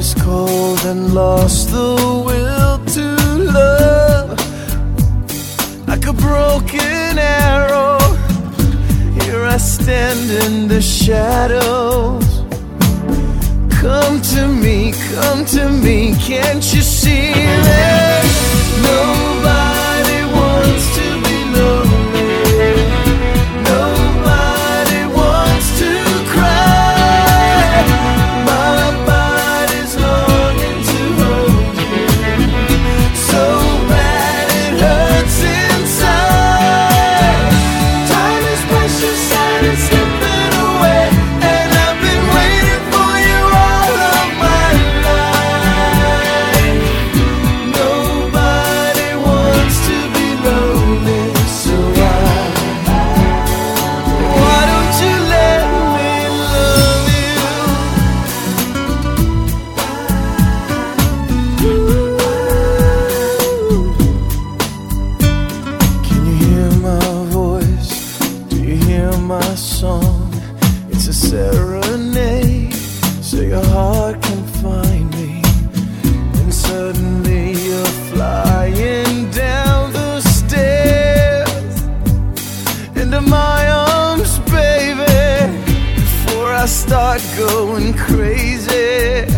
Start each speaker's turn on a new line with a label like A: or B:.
A: is cold and lost the will to love. Like a broken arrow, here I stand in the shadows. Come to me, can't you see that nobody wants to be lonely? Nobody wants to cry. My body's longing to hold you so bad it hurts inside. Time is precious and it's slipping away, and I've been waiting for you all of my life. Nobody wants to be lonely, so why don't you let me love you? Can you hear my voice? Do you hear my song? It's a serenade, so your heart can find me. And suddenly you're flying down the stairs into my arms, baby, before I start going crazy.